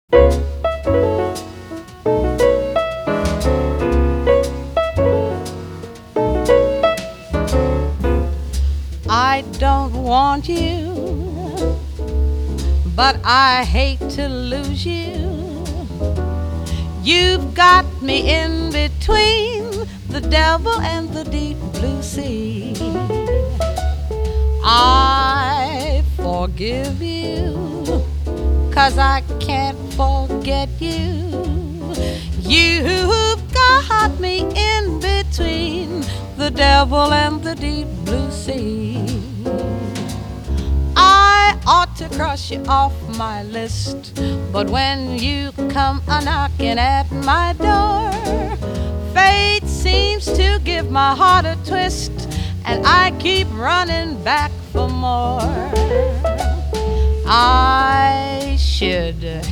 I don't want you, but I hate to lose you. You've got me in between the devil and the deep blue sea. I forgive you, 'cause I can't forget you. You've got me in between the devil and the deep blue sea. I ought to cross you off my list, but when you come a-knocking at my door, fate seems to give my heart a twist, and I keep running back for more. I should